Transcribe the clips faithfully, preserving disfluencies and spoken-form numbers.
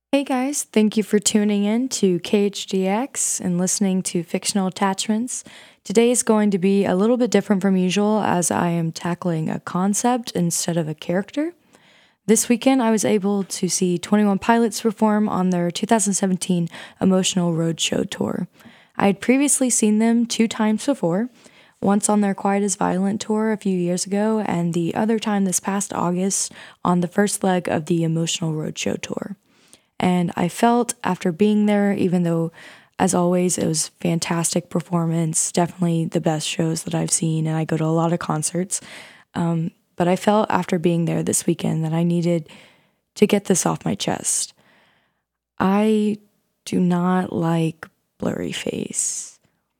Hey guys, thank you for tuning in to K H D X and listening to Fictional Attachments. Today is going to be a little bit different from usual as I am tackling a concept instead of a character. This weekend, I was able to see Twenty One Pilots perform on their two thousand seventeen Emotional Roadshow tour. I had previously seen them two times before, once on their Quiet is Violent tour a few years ago, and the other time this past August on the first leg of the Emotional Roadshow tour. And I felt after being there, even though, as always, it was fantastic performance, definitely the best shows that I've seen, and I go to a lot of concerts. Um, but I felt after being there this weekend that I needed to get this off my chest. I do not like Blurryface.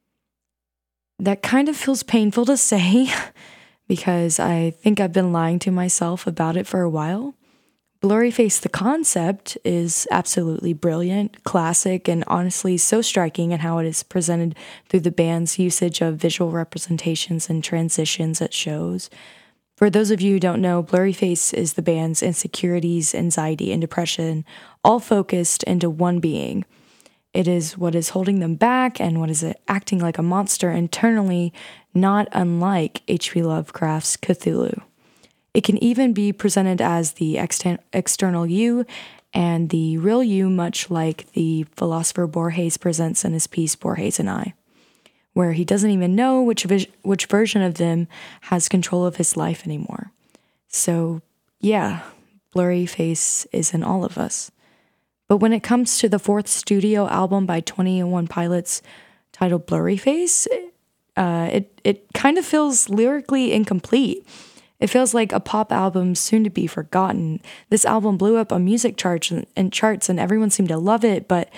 That kind of feels painful to say because I think I've been lying to myself about it for a while. Blurryface, the concept, is absolutely brilliant, classic, and honestly so striking in how it is presented through the band's usage of visual representations and transitions at shows. For those of you who don't know, Blurryface is the band's insecurities, anxiety, and depression, all focused into one being. It is what is holding them back and what is acting like a monster internally, not unlike H P Lovecraft's Cthulhu. It can even be presented as the exten- external you and the real you, much like the philosopher Borges presents in his piece Borges and I, where he doesn't even know which vis- which version of them has control of his life anymore. So, yeah, Blurryface is in all of us. But when it comes to the fourth studio album by Twenty One Pilots titled Blurryface, uh, it, it kind of feels lyrically incomplete. It feels like a pop album soon to be forgotten. This album blew up on music charts and, and charts and everyone seemed to love it, but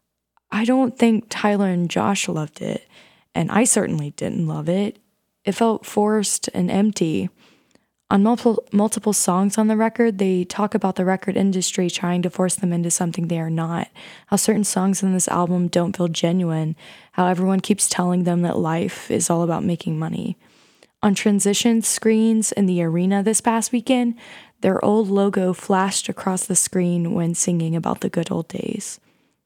I don't think Tyler and Josh loved it, and I certainly didn't love it. It felt forced and empty. On multiple multiple songs on the record, they talk about the record industry trying to force them into something they are not, how certain songs in this album don't feel genuine, how everyone keeps telling them that life is all about making money. On transition screens in the arena this past weekend, their old logo flashed across the screen when singing about the good old days.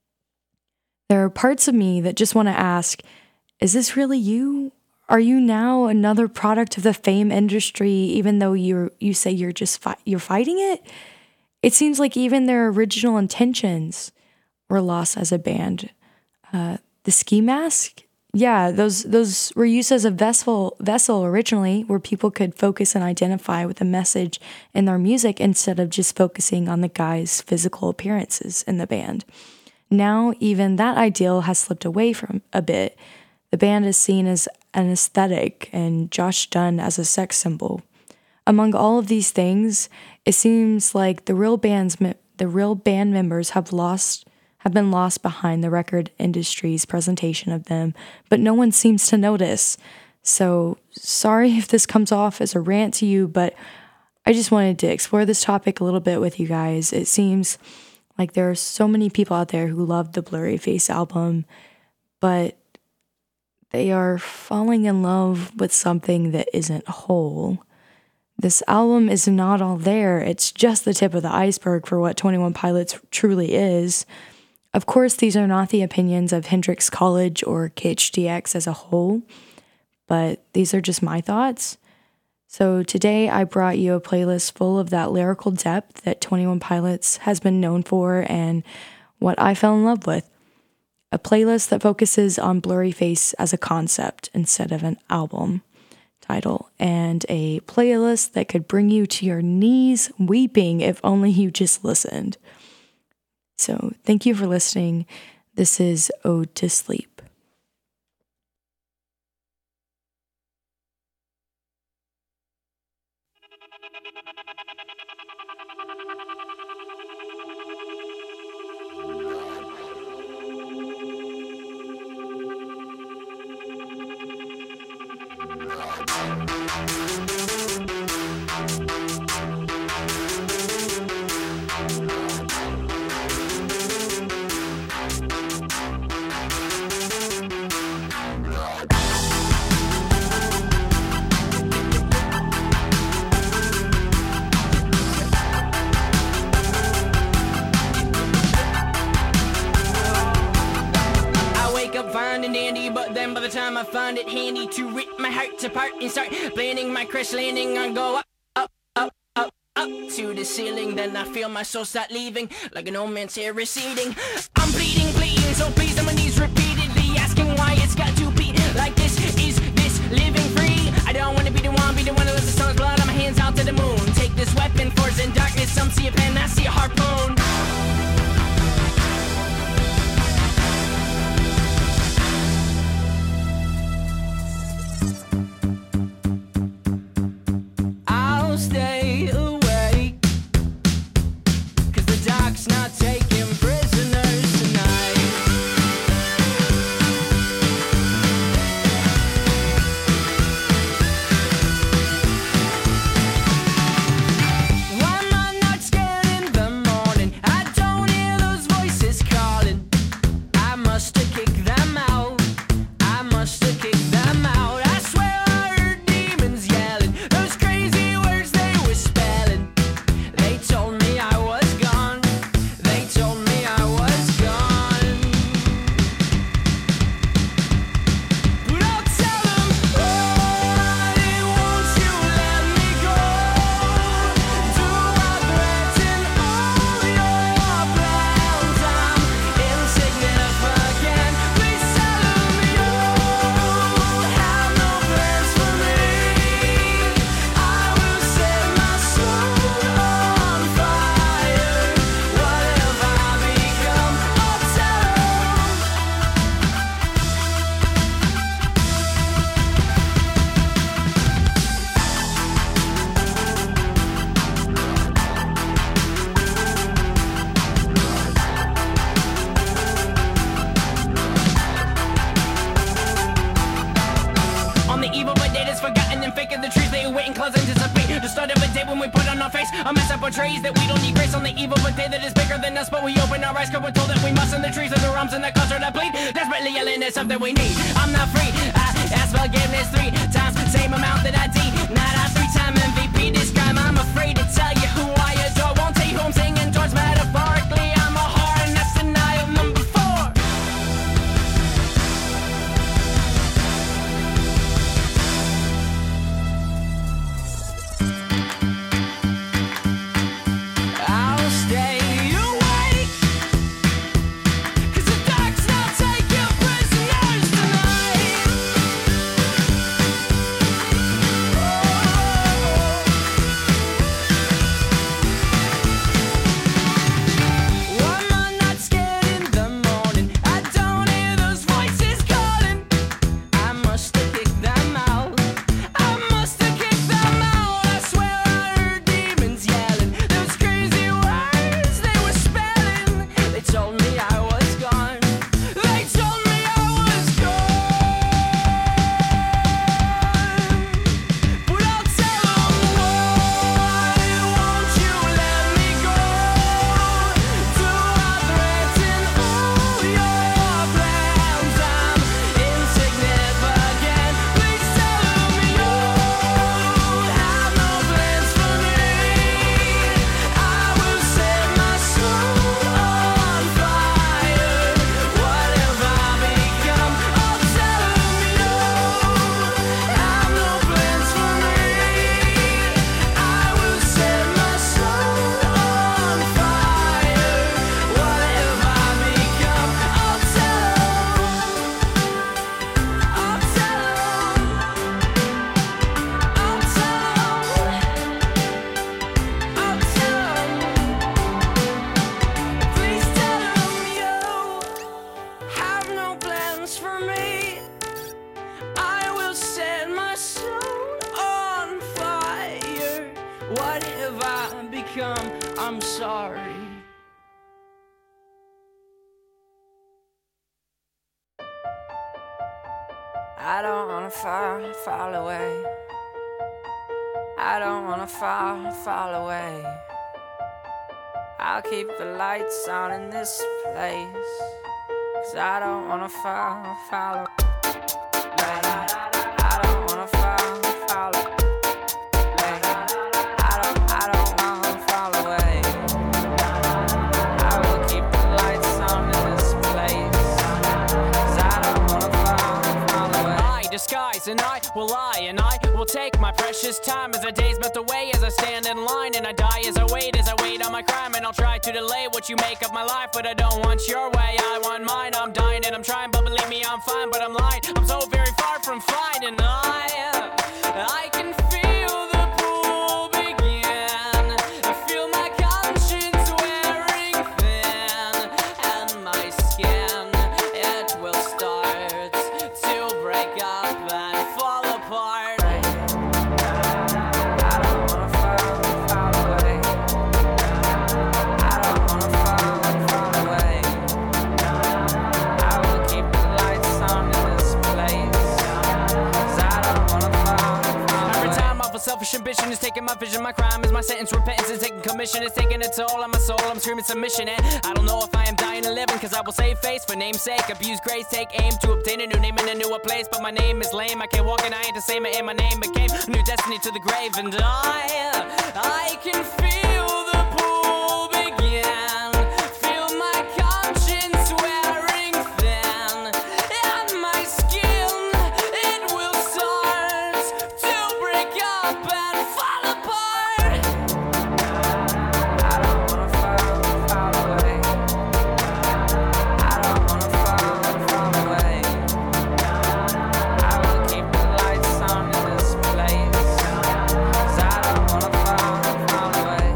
There are parts of me that just want to ask, is this really you? Are you now another product of the fame industry, even though you you say you're just fi- you're fighting it? It seems like even their original intentions were lost as a band. Uh, the ski mask? Yeah, those those were used as a vessel vessel originally, where people could focus and identify with a message in their music instead of just focusing on the guys' physical appearances in the band. Now, even that ideal has slipped away from a bit. The band is seen as an aesthetic and Josh Dun as a sex symbol. Among all of these things, it seems like the real band's the real band members have lost have been lost behind the record industry's presentation of them, but no one seems to notice. So, sorry if this comes off as a rant to you, but I just wanted to explore this topic a little bit with you guys. It seems like there are so many people out there who love the Blurryface album, but they are falling in love with something that isn't whole. This album is not all there. It's just the tip of the iceberg for what Twenty One Pilots truly is. Of course, these are not the opinions of Hendrix College or K H D X as a whole, but these are just my thoughts. So today I brought you a playlist full of that lyrical depth that Twenty One Pilots has been known for and what I fell in love with. A playlist that focuses on Blurryface as a concept instead of an album title, and a playlist that could bring you to your knees weeping if only you just listened. So thank you for listening. This is Ode to Sleep. the time I find it handy to rip my heart apart and start planning my crash landing. I go up, up, up, up, up to the ceiling. Then I feel my soul start leaving like an old man's hair receding. I'm bleeding, bleeding, so pleased on my knees repeatedly, asking why it's got to be like this. Is this living free? I don't wanna be the one, be the one that lets the sun's blood on my hands out to the moon. Take this weapon, force in darkness. Some see a pen, I see a harpoon. I'll stay awake, 'cause the dark's not taking prisoners tonight. Why am I not scared in the morning? I don't hear those voices calling. I must have kicked them out. I must have kicked them out. I swear I heard demons yelling those crazy words they were spelling. They told me I was gone. They told me I was gone. But I'll tell them, why won't you let me go? Do I threaten all your plans? I'm insignificant. Please tell them you have no plans for me. I will set my soul on fire. What have I become? I'll tell them. On the eve of a day that's forgotten and fake, the trees they wait and close anticipate the start of a day when we put on our face a mess that portrays that we don't need grace. On the eve of a day that is bigger than us, but we open our eyes 'cause we're told that we must. And the trees of the arms and the culture that bleed, desperately yelling is something we need. I'm not free, I ask forgiveness three times, same amount that I denied. I three-time M V P this crime. I'm afraid to tell you who I adore. Won't tell you who I'm singing towards metaphorically. I'm a whore and that's denial number four. I'll stay awake, 'cause the dark's not taking prisoners tonight. Why am I not scared in the morning? I don't hear those voices calling. I must have kicked them out. I must have kicked them out. I swear I heard demons yelling those crazy words they were spelling. They told me I was gone. They told me I was gone. But I'll tell them, why won't you let me go? Do I threaten all your plans? I'm insignificant. Please tell me you have no plans for me. I will set my soul on fire. What have I become? I'll tell them you have no plans for me. I will set my soul on fire. What have I become? I'll tell them. I'll tell them. I'll tell them. Please tell them you have no plans for me. I will set my soul on fire. What have I become? I'm sorry. I don't wanna fall, fall away. I don't wanna fall, fall away. I'll keep the lights on in this place, 'cause I don't wanna fall, fall away. I don't wanna fall, fall away. I don't, I don't wanna fall away. I will keep the lights on in this place, 'cause I don't wanna fall, fall away. precious time as the days melt away, as I stand in line and I die as I wait, as I wait on my crime. And I'll try to delay what you make of my life, but I don't want your way, I want mine. I'm dying and I'm trying, but believe me I'm fine, but I'm lying. I'm so very far from fine, and I, I can feel the pool begin. I feel my conscience wearing thin, and my skin, it will start to break up and fall apart. I don't wanna fall, fall away. I don't wanna fall, fall away. I will keep the lights on in this place, 'cause I don't wanna fall, fall away. Every time I feel selfish ambition is taking my vision, my crime is my sentence, repentance is taking commission, it's taking a toll on my soul, I'm screaming submission. And I don't know if I am dying or living, 'cause I will save face for name's sake, abuse grace, take aim to obtain a new name in a newer place. But my name is lame, I can't walk and I ain't the same, and my name became a new destiny to the grave. And I, I can feel the pool begin, feel my conscience wearing thin, and my skin, it will start to break up and fall apart. I don't wanna fall, fall away. I don't wanna fall, fall away. I will keep the lights on in this place, 'cause I don't wanna fall, fall away.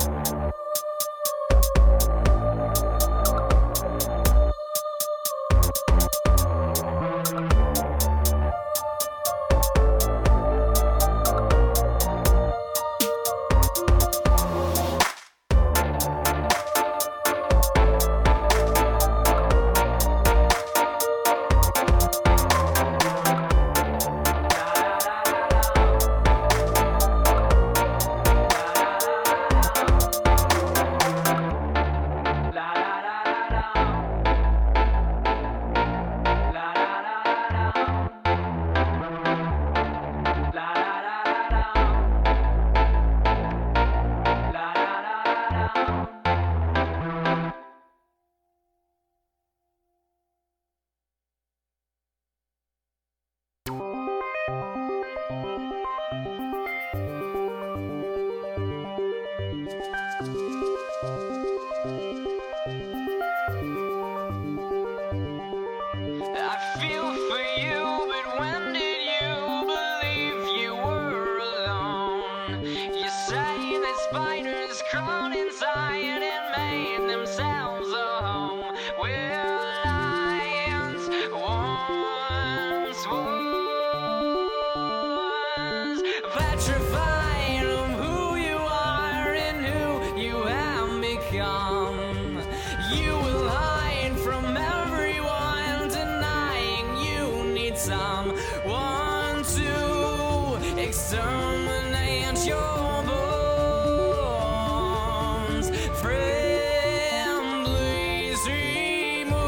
I feel for you, but when did you believe you were alone? You say that spiders crawled inside and made themselves a home where lions once was, petrified of who you are and who you have become. You will hide from everyone, denying you need someone to exterminate your bones. Friend, please remove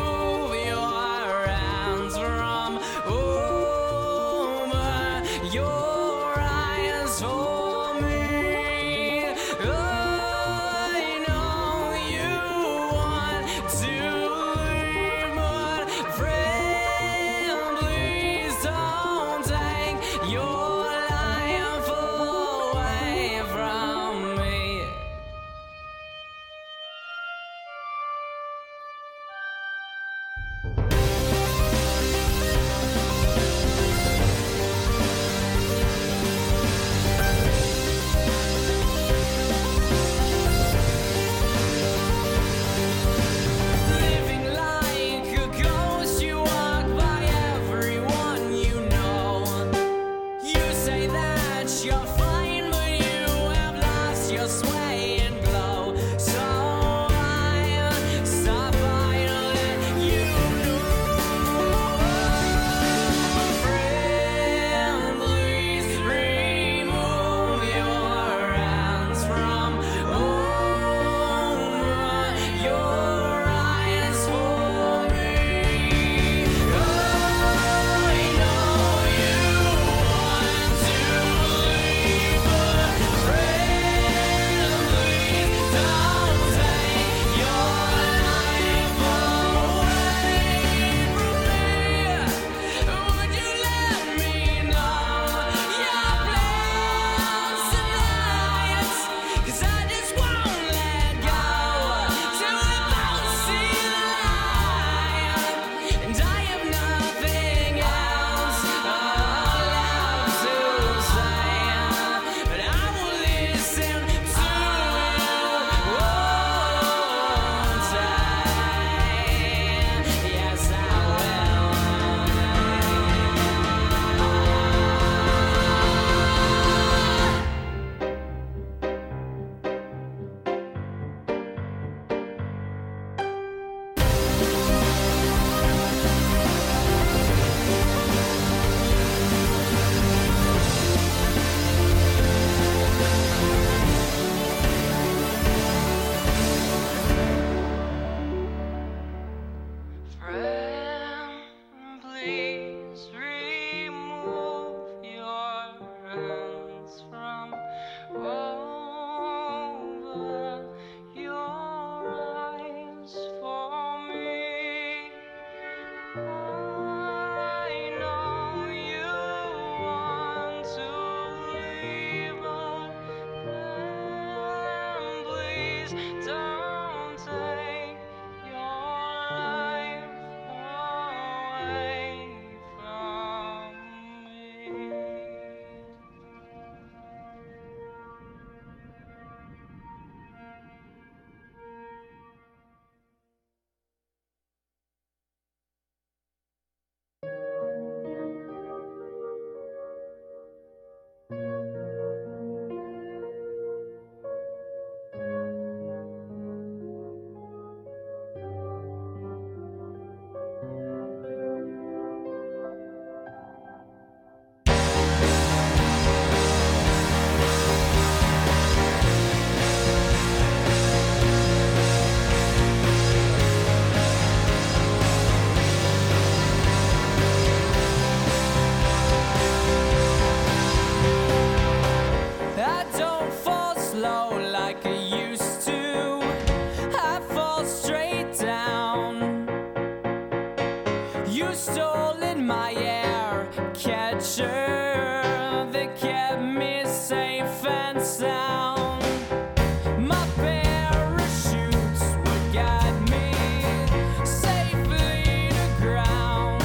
Please don't take your life away from me. I don't fall slow like I used to. I fall straight down. You stole in my air catcher that kept me safe and sound. My parachutes would guide me safely to ground.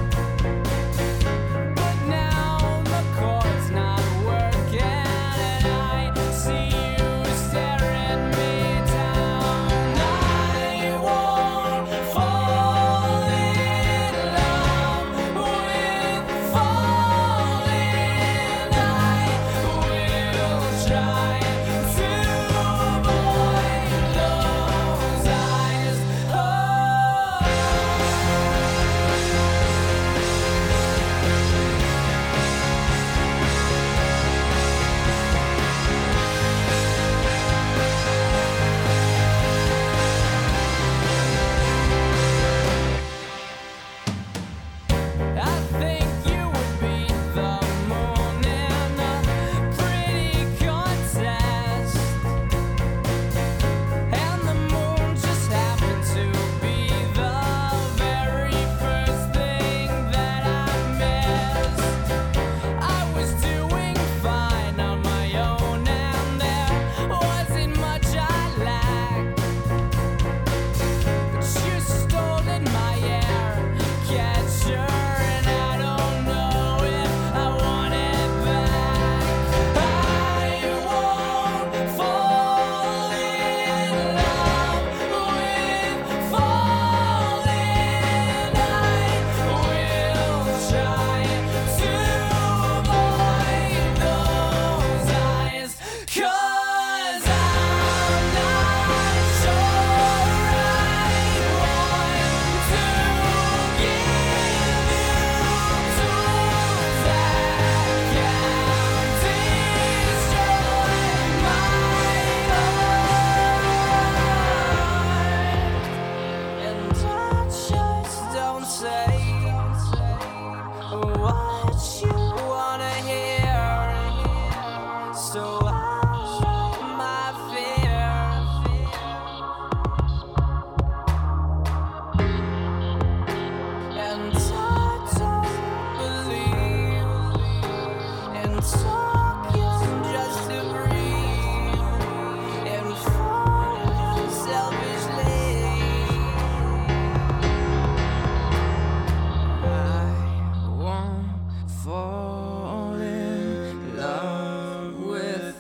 But now the cord's not working, and I see you staring me down. I won't fall in love with falling. I will try to avoid those eyes. Oh. I think you would be the moon in a pretty contest, and the moon just happened to be the very first thing that I missed. I was doing fine on my own, and there wasn't much I lacked. But you stole in my air catcher, and I don't know if I want it back. I won't fall in love with falling. I will try to avoid those eyes, 'cause I'm not sure I want to give you tools that can destroy my heart. And I just don't say what you wanna hear, so I show my fear. And I don't believe in talking just to breathe, and falling selfishly. I won't fall in love with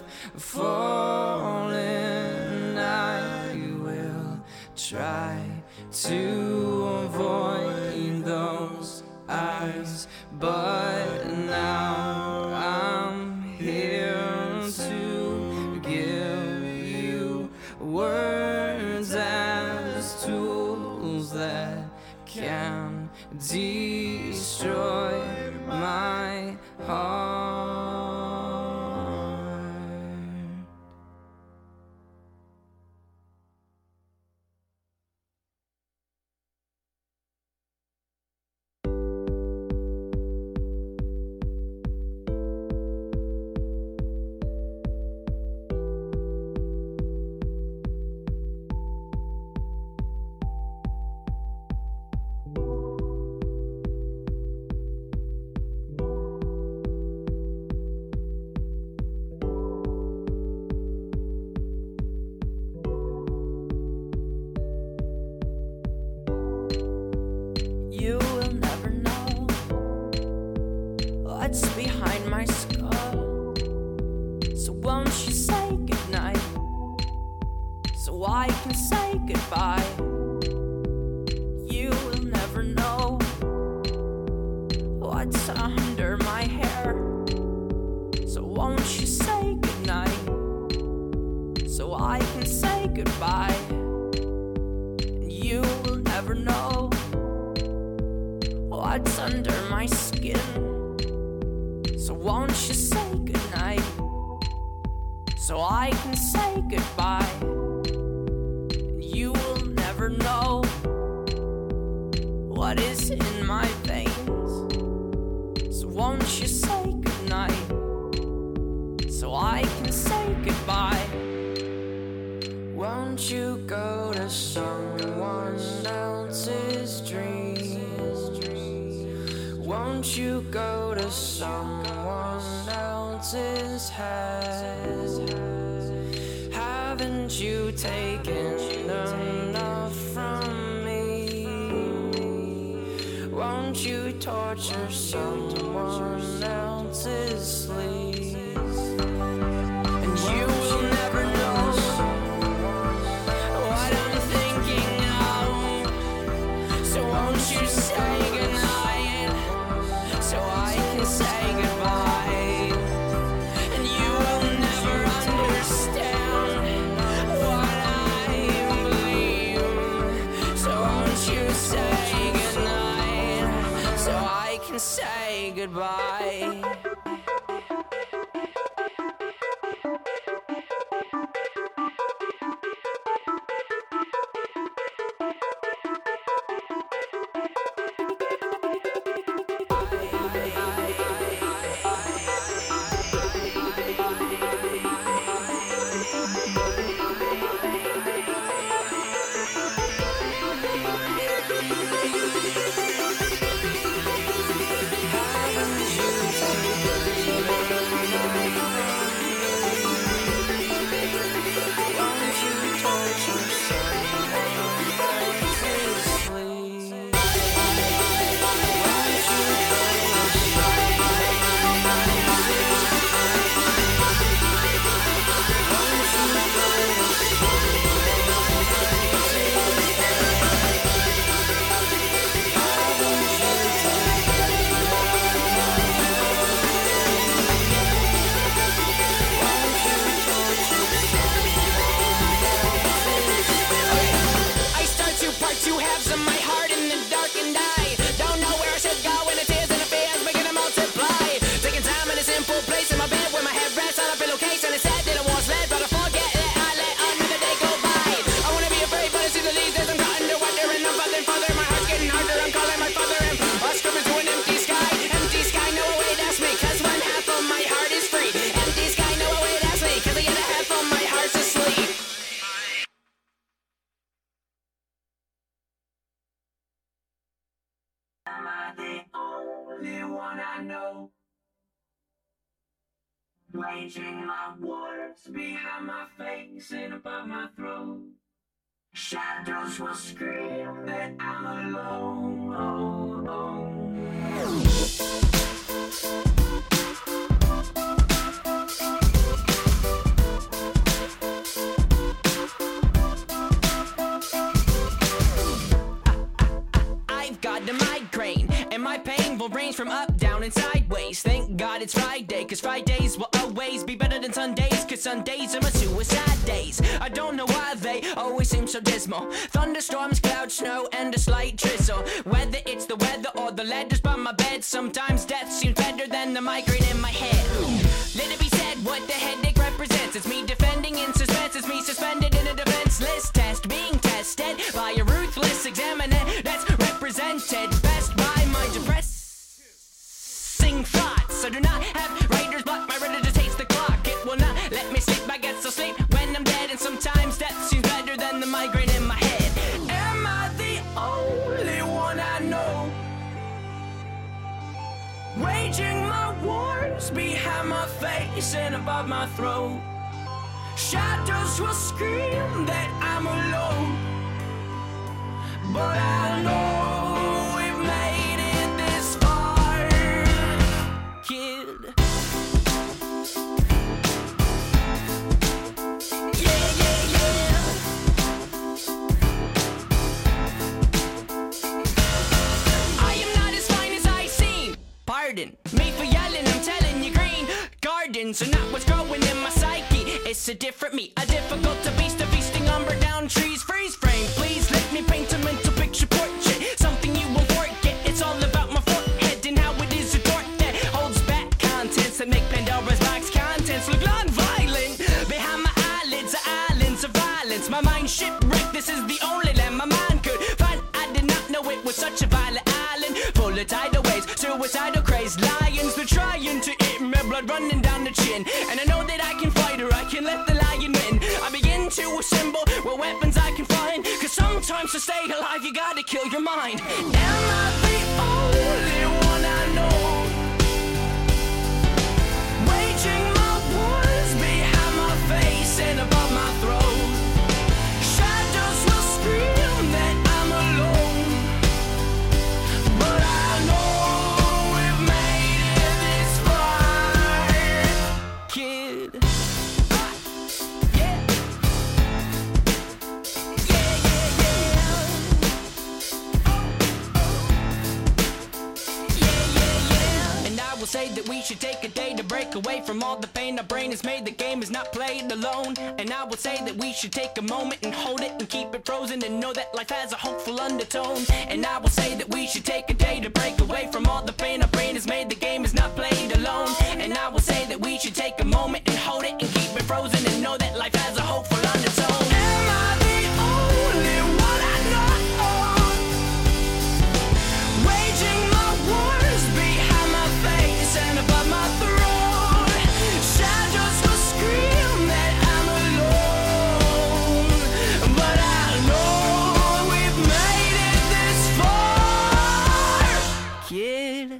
falling. I will try to avoid those eyes, but now I'm here to give you words as tools that can destroy my heart. so I can say goodbye. You will never know what's under my hair, so won't you say goodnight, so I can say goodbye. And you will never know what's under my skin, so won't you say goodnight, so I can say goodbye. And you will never know what is in my veins, so won't you say goodnight, so I can say goodbye. Won't you go to someone else's dreams? Won't you go to someone else's head? Haven't you taken enough from me? Won't you torture someone else's sleep? And you will never know what I'm thinking of, so won't you say goodnight, so I can say goodbye. And you will never understand what I believe, so won't you say goodnight, so I can say goodbye. Am I the only one I know? Waging my wars behind my face and above my throat. Shadows will scream that I'm alone. I've got a migraine, and my pain will range from up, down, and sideways. Thank God it's Friday, cause Fridays will always be better than Sundays, cause Sundays are my suicide days. I don't know why they always seem so dismal. Thunderstorms, clouds, snow, and a slight drizzle. Whether it's the weather or the letters by my bed, sometimes death seems better than the migraine in my head. Let it be said what the headache represents. It's me defending in suspense, it's me suspended in a defenseless test, being tested by a ruthless examiner that's represented best by my depressing thoughts. I do not have writers, but my writer just hates the clock. It will not let me sleep, I get so sleep when I'm dead, and sometimes death seems better than the migraine in my head. Am I the only one I know? Waging my wars behind my face and above my throat. Shadows will scream that I'm alone, but I know we've made it this far, kid. Yeah, yeah, yeah. it's a different me, a difficult to beast, a feasting umber down trees. Freeze frame, please let me paint a mental picture portrait, something you will forget. It's all about my forehead and how it is a door that holds back contents that make Pandora's box contents look non-violent. Behind my eyelids are islands of violence. My mind shipwrecked, this is the only land my mind could find. I did not know it was such a violent island, full of tidal waves, suicidal crazed lions. They're trying to eat me, blood running down the chin. And I know that I can fight or I can let the lion win. I begin to assemble what weapons I can find, cause sometimes to stay alive you gotta kill your mind. Am I the only one I know, waging my wars behind my face and above my throat? Shadows will scream that I'm alone, but I know we've made it this far, kid. Yeah. Yeah, yeah, yeah. Yeah, yeah, yeah. And I will say that we should take a day to break away from all the pain our brain has made. The game is not played alone. And I will say that we should take a moment and hold it and keep it frozen and know that life has a hopeful undertone. And I will say that we should take a day to break away from all the pain our brain has made. The game is not played alone. And I will say that we should take a moment and hold it and keep it frozen and know that life has a hopeful undertone. Am I the only one I know, waging my wars behind my face and above my throat? Shadows will scream that I'm alone, but I know we've made it this far, kid.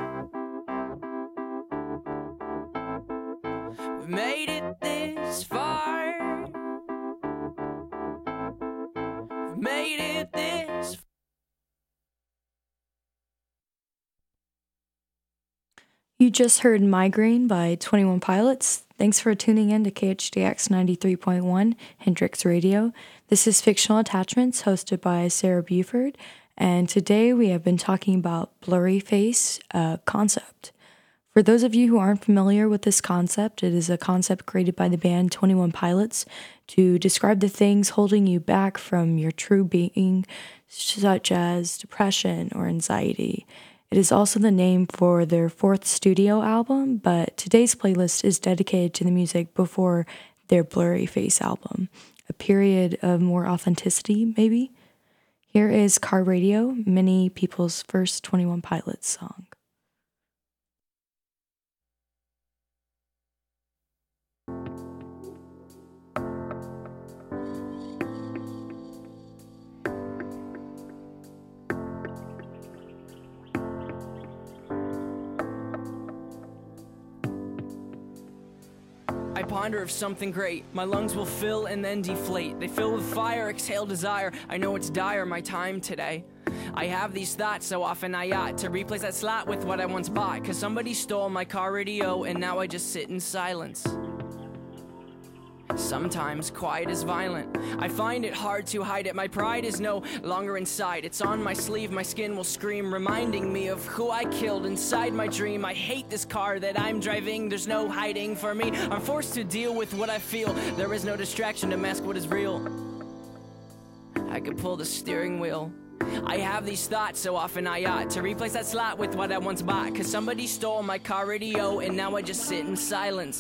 We've made it this far. We've made it this far. You just heard Migraine by twenty-one Pilots. Thanks for tuning in to K H D X ninety-three point one Hendrix Radio. This is Fictional Attachments, hosted by Sarah Buford, and today we have been talking about blurry face uh, concept. For those of you who aren't familiar with this concept, it is a concept created by the band twenty-one Pilots to describe the things holding you back from your true being, such as depression or anxiety. It is also the name for their fourth studio album, but today's playlist is dedicated to the music before their Blurry Face album, a period of more authenticity, maybe. Here is Car Radio, many people's first twenty-one Pilots song. I ponder of something great. My lungs will fill and then deflate. They fill with fire, exhale desire. I know it's dire, my time today. I have these thoughts so often I ought to replace that slot with what I once bought. Cause somebody stole my car radio and now I just sit in silence. Sometimes quiet is violent. I find it hard to hide it. My pride is no longer inside. It's on my sleeve, my skin will scream, reminding me of who I killed inside my dream. I hate this car that I'm driving. There's no hiding for me. I'm forced to deal with what I feel. There is no distraction to mask what is real. I could pull the steering wheel. I have these thoughts so often I ought to replace that slot with what I once bought. Cause somebody stole my car radio and now I just sit in silence.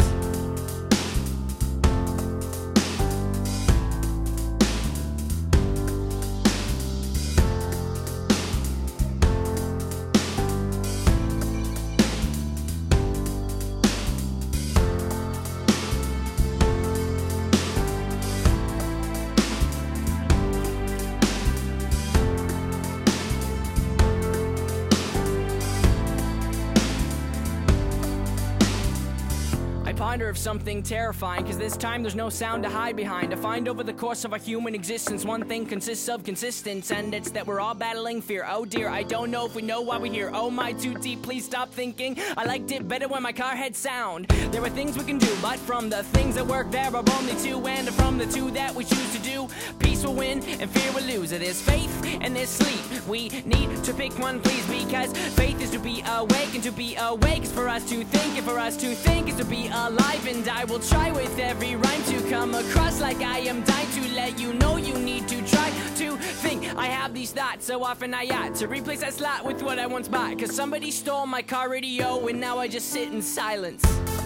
Of something terrifying, cause this time there's no sound to hide behind. I find over the course of our human existence one thing consists of consistence, and it's that we're all battling fear. Oh dear, I don't know if we know why we're here. Oh my, too deep, please stop thinking. I liked it better when my car had sound. There are things we can do, but from the things that work there are only two, and from the two that we choose to do, peace will win and fear will lose. It is faith and there's sleep. We need to pick one, please, because faith is to be awake, and to be awake is for us to think, and for us to think is to be alive. alive, and I will try with every rhyme to come across like I am dying to let you know you need to try to think. I have these thoughts so often I ought to replace that slot with what I once bought, cause somebody stole my car radio and now I just sit in silence.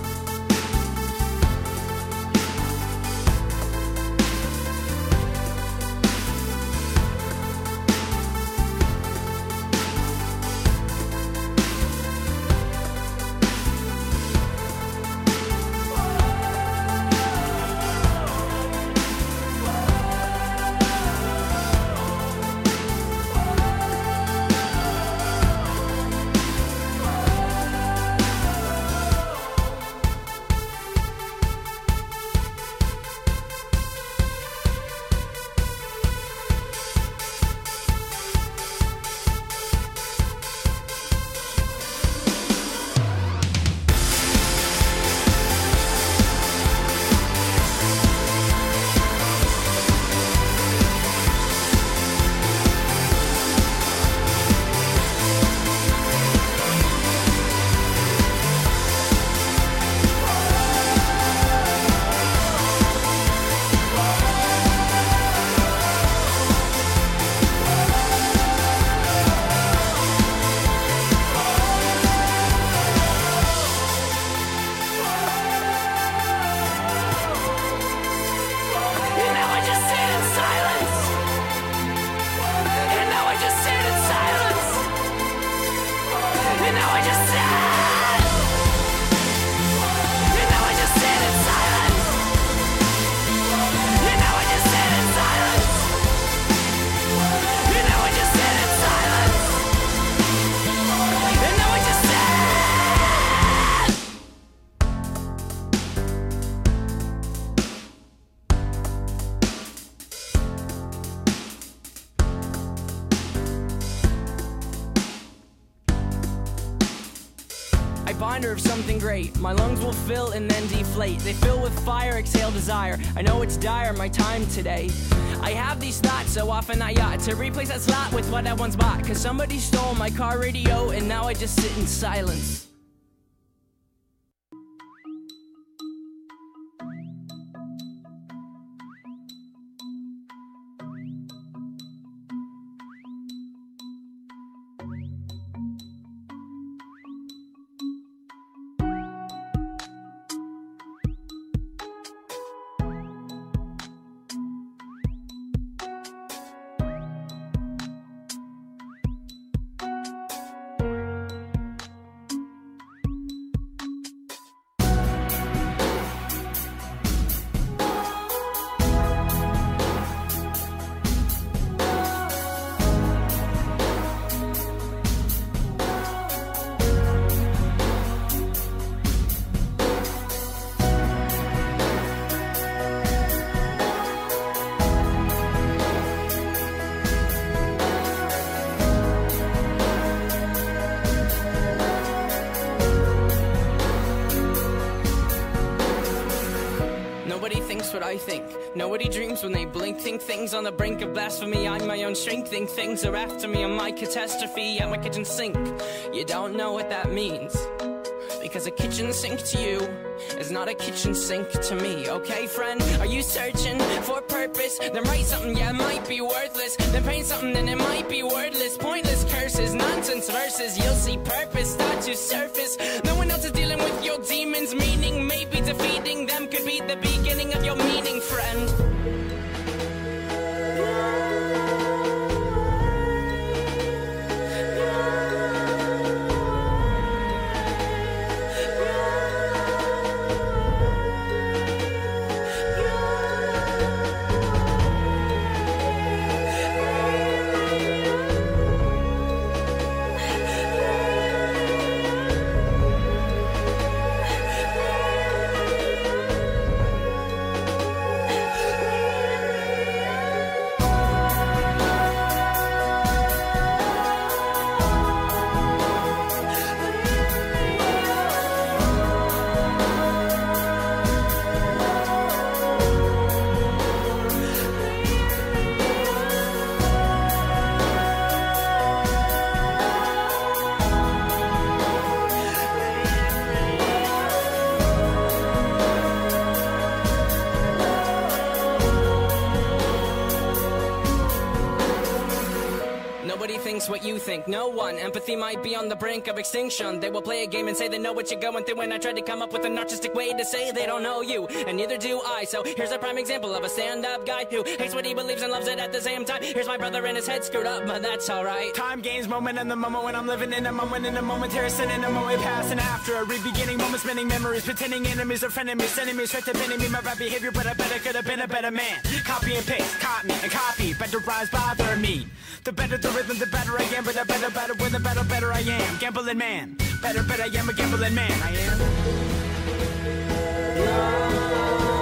Binder of something great. My lungs will fill and then deflate. They fill with fire, exhale desire. I know it's dire, my time today. I have these thoughts so often I ought to replace that slot with what I once bought, cause somebody stole my car radio and now I just sit in silence. Nobody thinks what I think. Nobody dreams when they blink. Think things on the brink of blasphemy. I'm my own strength. Think things are after me. I'm my catastrophe at my kitchen sink. You don't know what that means, because a kitchen sink to you is not a kitchen sink to me. Okay, friend? Are you searching for purpose? Then write something, yeah, it might be worthless. Then paint something, then it might be wordless. Pointless curses, nonsense verses. You'll see purpose start to surface. No one else is dealing with your demons. Meaning maybe defeating them could be the beginning of your meaning, friend. Nobody thinks what you think, no one. Empathy might be on the brink of extinction. They will play a game and say they know what you're going through. When I try to come up with a narcissistic way to say they don't know you, and neither do I. So here's a prime example of a stand-up guy who hates what he believes and loves it at the same time. Here's my brother and his head screwed up, but that's alright. Time gains moment in the moment when I'm living in a moment, in a momentary sin, in a moment past and after a re-beginning moment, spinning memories, pretending enemies are frenemies, sending me straight to pinning me my bad behavior, but I better could have been a better man. Copy and paste, caught me and copy, better rhymes bother me. The better the rhythm, the better I am, but the better, better with the better, better I am. Gambling man, better, better I am a gambling man. I am.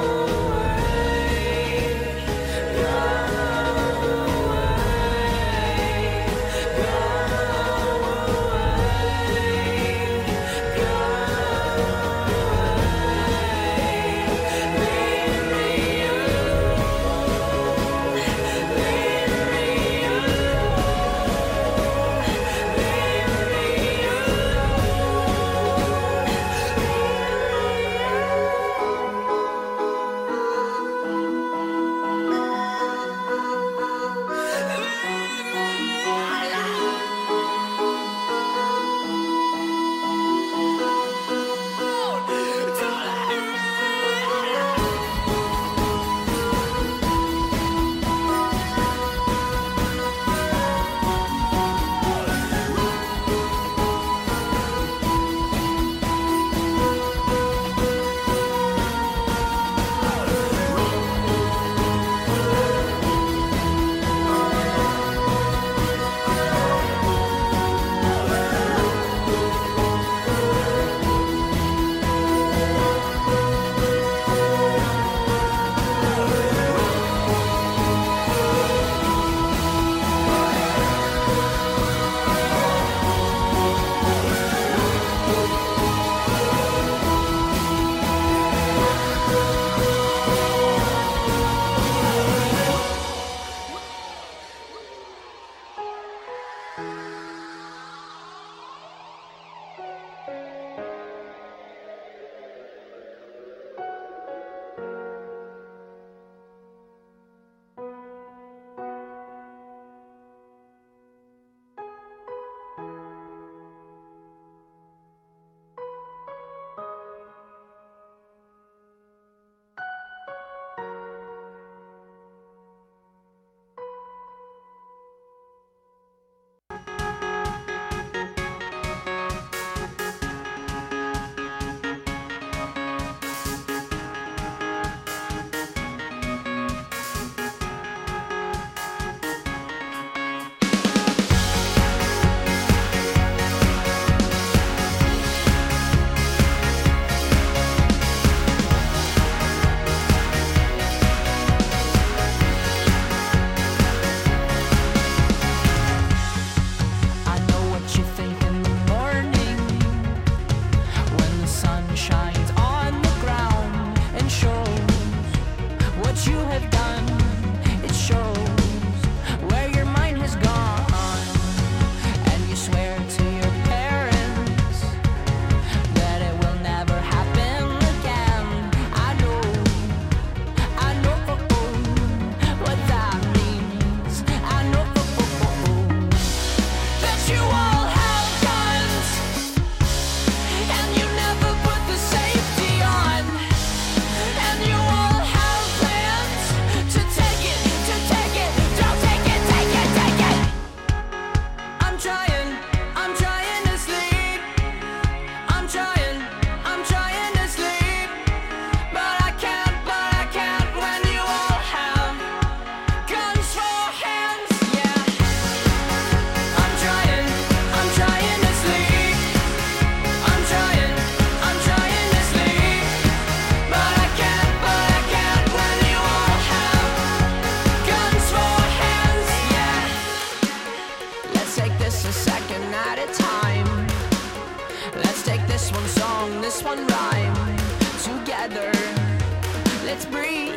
Let's breathe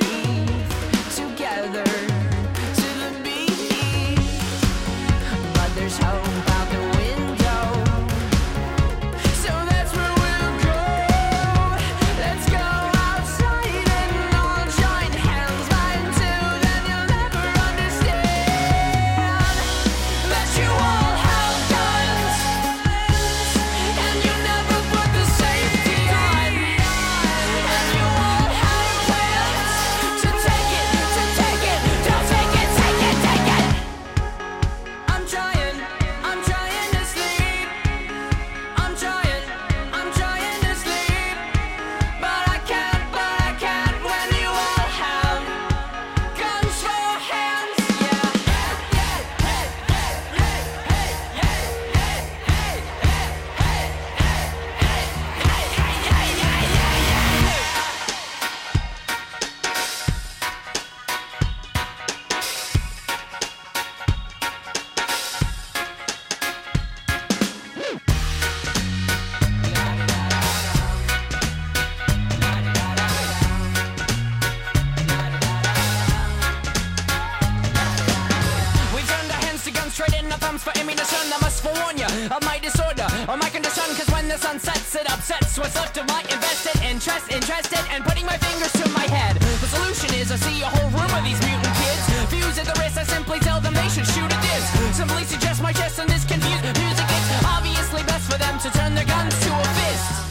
together to the beat. But there's hope out the window, so that's where we'll go. Let's go outside and all join hands. But until then, you'll never understand that you are. done, I must forewarn ya of my disorder or my condition. Cause when the sun sets, it upsets what's left of my invested interest, interested, and putting my fingers to my head. The solution is I see a whole room of these mutant kids. Fuse at the wrist, I simply tell them they should shoot at this. Simply suggest my chest and this confused music. It's obviously best for them to turn their guns to a fist.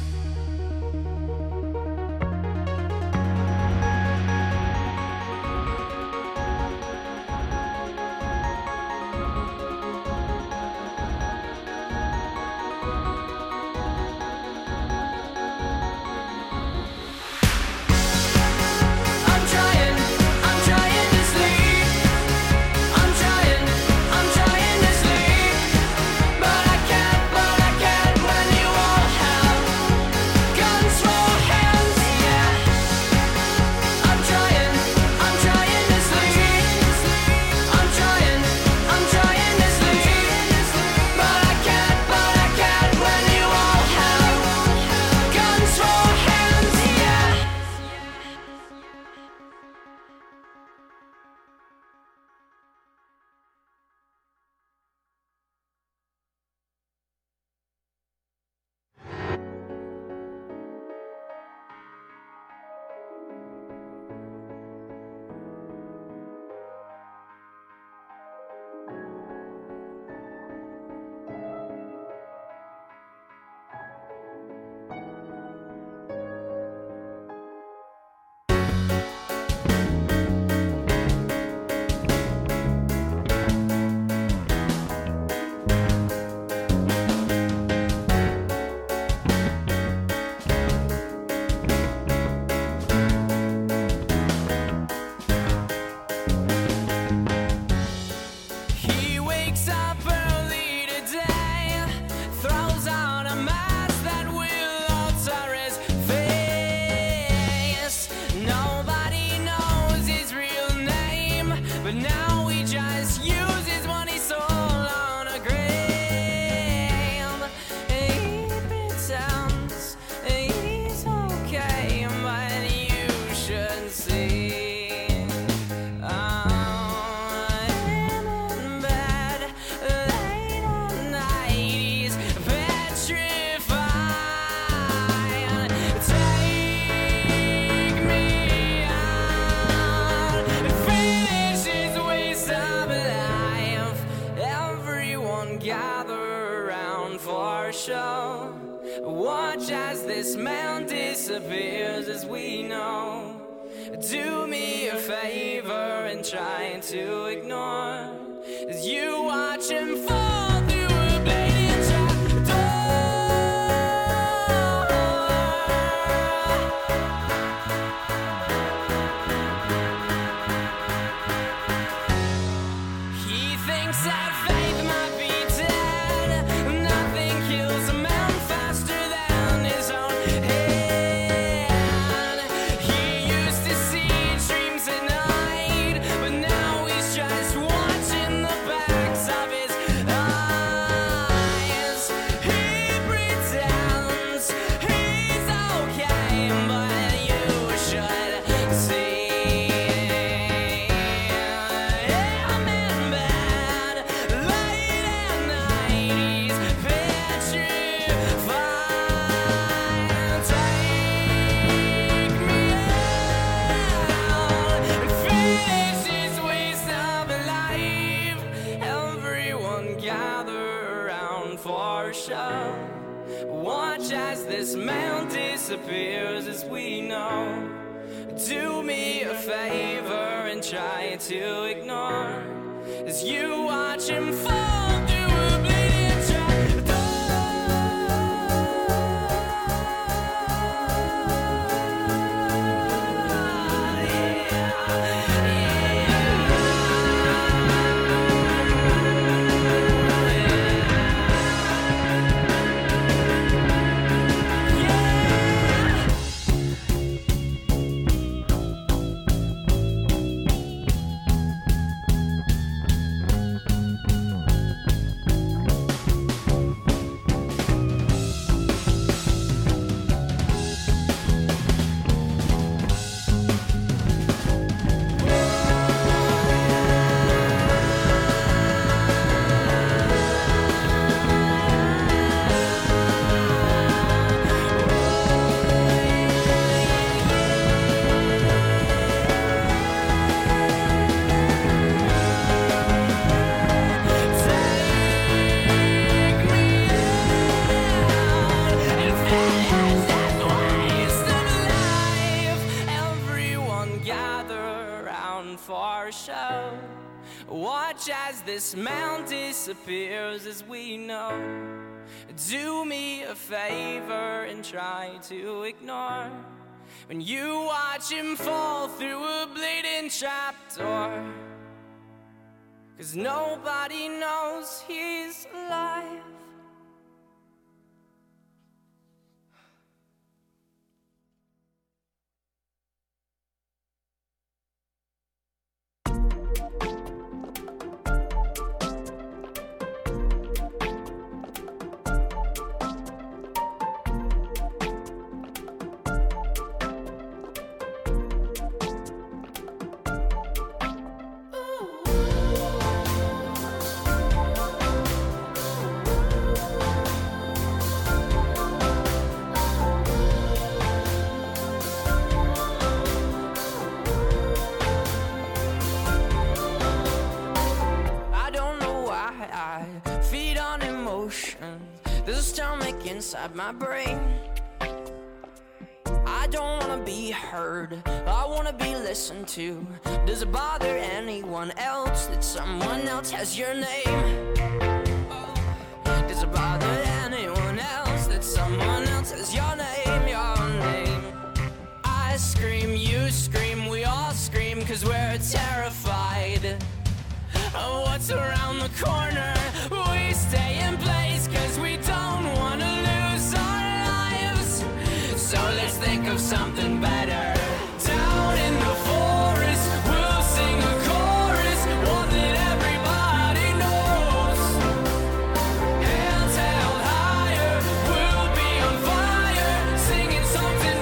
Watch as this man disappears as we know. Do me a favor and try to ignore as you watch him fall through a bladed trapdoor. He thinks that faith might be dead. Nothing kills a man faster than his own head. He used to see dreams at night, but now he's just watching the backs of his eyes. He pretends he's okay, but you should see him in bed late at night. He's petrified. Take me out and finish this waste of life. Everyone gather around for a show. Watch as this man disappears as we know. Do me a favor and try to ignore as you watch him fall through a bleeding trapdoor. Watch as this mound disappears as we know. Do me a favor and try to ignore when you watch him fall through a bleeding trapdoor. Cause nobody knows he's alive. Inside my brain, I don't wanna be heard, I wanna be listened to. Does it bother anyone else that someone else has your name? Does it bother anyone else that someone else has your name, your name? I scream, you scream, we all scream, cause we're terrified of what's around the corner. We stay in place cause we don't wanna lose our lives. So let's think of something better. Down in the forest, we'll sing a chorus, one that everybody knows. Hands held higher, we'll be on fire, singing something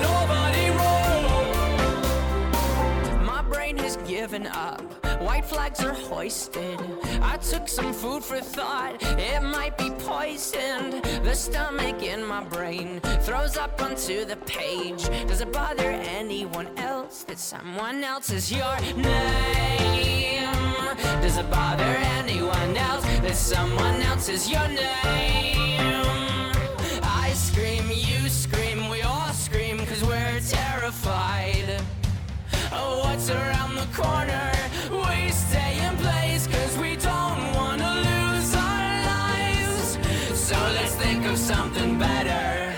nobody wrote. My brain has given up, white flags are hoisted. I took some food for thought, it might be poisoned. The stomach in my brain throws up onto the page. Does it bother anyone else that someone else is your name? Does it bother anyone else that someone else is your name? I scream, you scream, we all scream, cause we're terrified of what's around the corner. We stay in place cause we don't wanna lose our lives. So let's think of something better.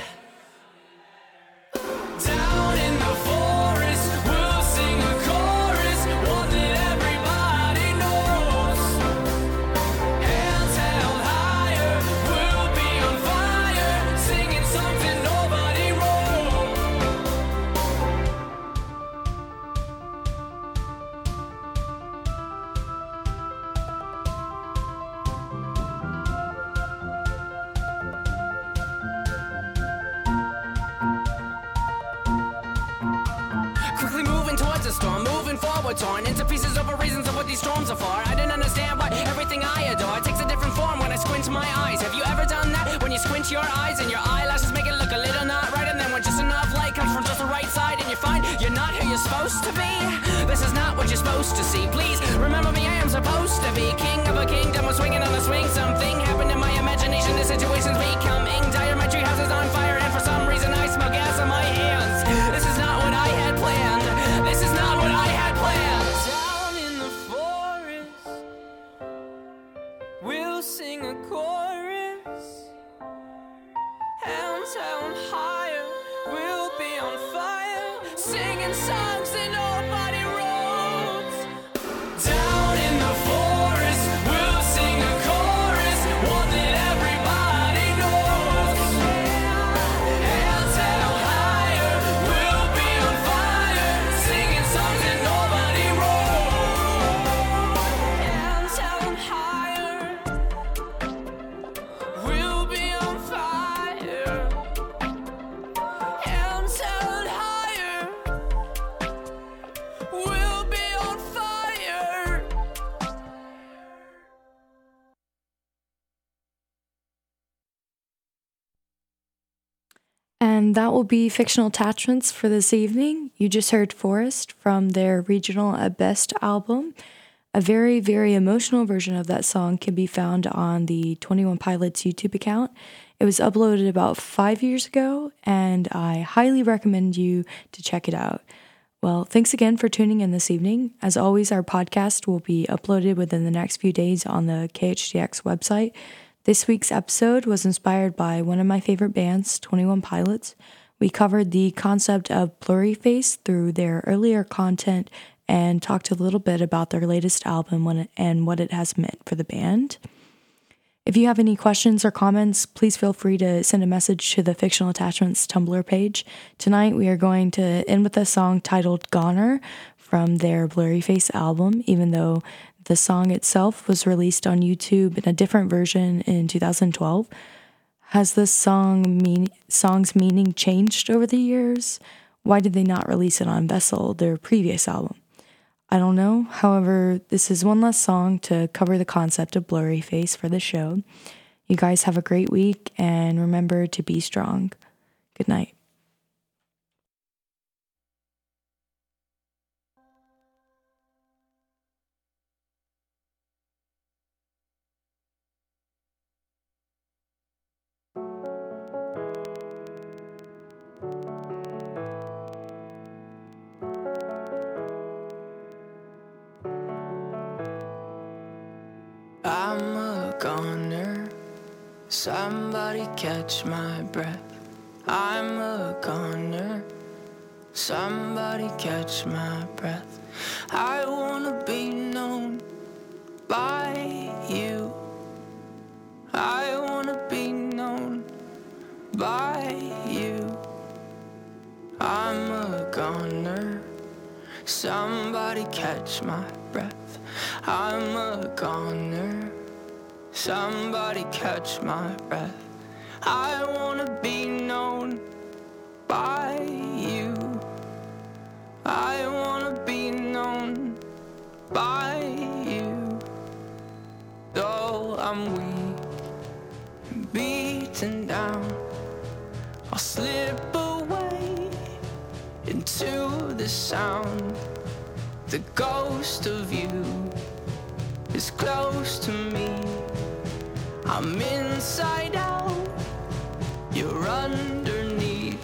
Down in the forest, we'll sing a chorus, one that everybody knows. Hands held higher, we'll be on fire, singing something nobody wrote. Quickly moving towards a storm, moving forward, torn into pieces over reasons of what these storms are for. I didn't understand why everything I adore takes a different form when I squint my eyes. Have you ever done that? When you squint your eyes and your eyelashes make it look a little not right, and then when just enough light comes from just the right side and you find you're not who you're supposed to be. This is not what you're supposed to see. Please remember me, I am supposed to be king of a kingdom, was swinging on the swing. Something happened in my imagination, the situation's becoming dire. My treehouse is on fire and for some reason I smell gas on my hands. This is not what I had planned. This is not what I had planned. Down in the forest, we'll sing a chorus. Hands held higher, we'll be on fire, singing songs that nobody wrote. Down in the forest, we'll sing a chorus, one that everybody knows. Hands held higher, we'll be on fire, singing songs that nobody wrote. Hands held higher, we'll be on fire. Hands held higher, we'll be on fire. And that will be Fictional Attachments for this evening. You just heard Forest from their Regional at Best album. A very, very emotional version of that song can be found on the twenty-one Pilots YouTube account. It was uploaded about five years ago, and I highly recommend you to check it out. Well, thanks again for tuning in this evening. As always, our podcast will be uploaded within the next few days on the K H D X website. This week's episode was inspired by one of my favorite bands, twenty-one Pilots. We covered the concept of Blurryface through their earlier content and talked a little bit about their latest album when it, and what it has meant for the band. If you have any questions or comments, please feel free to send a message to the Fictional Attachments Tumblr page. Tonight we are going to end with a song titled Goner from their Blurryface album, even though the song itself was released on YouTube in a different version in two thousand twelve. Has this song mean, song's meaning changed over the years? Why did they not release it on Vessel, their previous album? I don't know. However, this is one less song to cover the concept of Blurryface for the show. You guys have a great week, and remember to be strong. Good night. I'm a goner. Somebody catch my breath. I'm a goner. Somebody catch my breath. I wanna be known by you. I wanna be known by you. I'm a goner. Somebody catch my breath. I'm a goner. Somebody catch my breath. I wanna be known by you. I wanna be known by you. Though I'm weak and beaten down, I'll slip away into the sound. The ghost of you is close to me. I'm inside out, you're underneath.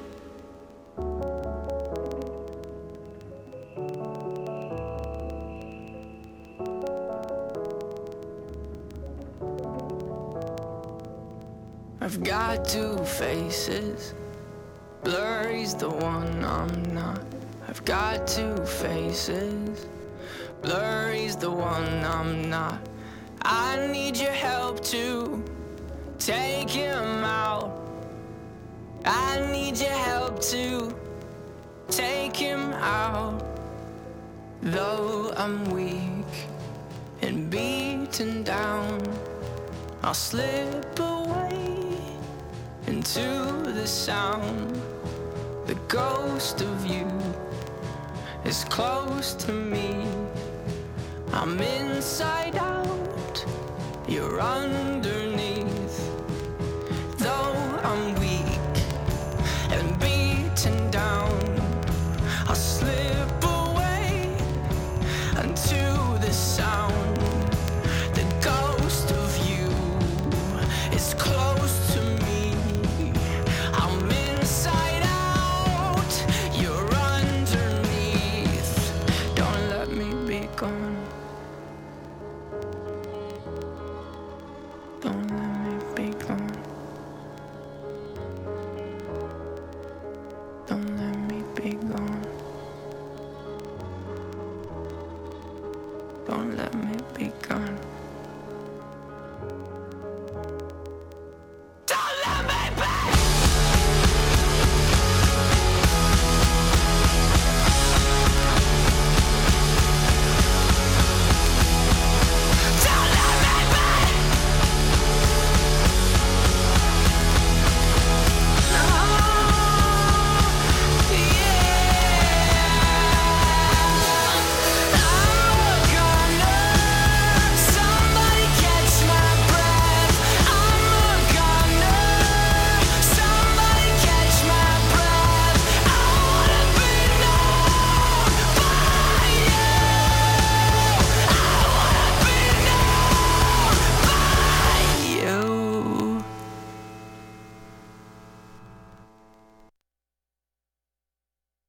I've got two faces. Blurry's the one I'm not. I've got two faces. Blurry's the one I'm not. I need your help to take him out. I need your help to take him out. Though I'm weak and beaten down, I'll slip away into the sound. The ghost of you is close to me. I'm inside out, you're underneath. Though I'm weak and beaten down, I'll slip away into the sound. The ghost of you is close to me. I'm inside out, you're underneath. Don't let me be gone. Don't